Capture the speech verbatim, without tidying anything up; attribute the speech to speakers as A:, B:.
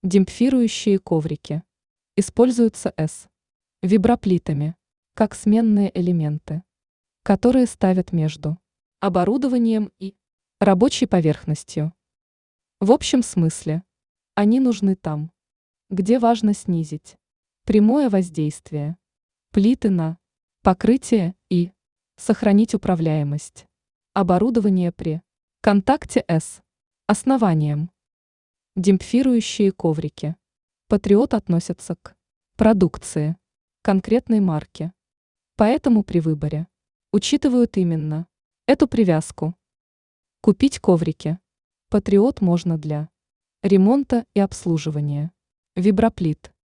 A: Демпфирующие коврики. Используются с виброплитами, как сменные элементы, которые ставят между оборудованием и рабочей поверхностью. В общем смысле, они нужны там, где важно снизить прямое воздействие плиты на покрытие и сохранить управляемость оборудования при контакте с основанием. Демпфирующие коврики. Патриот относятся к продукции конкретной марки, поэтому при выборе учитывают именно эту привязку. Купить коврики Патриот можно для ремонта и обслуживания виброплит.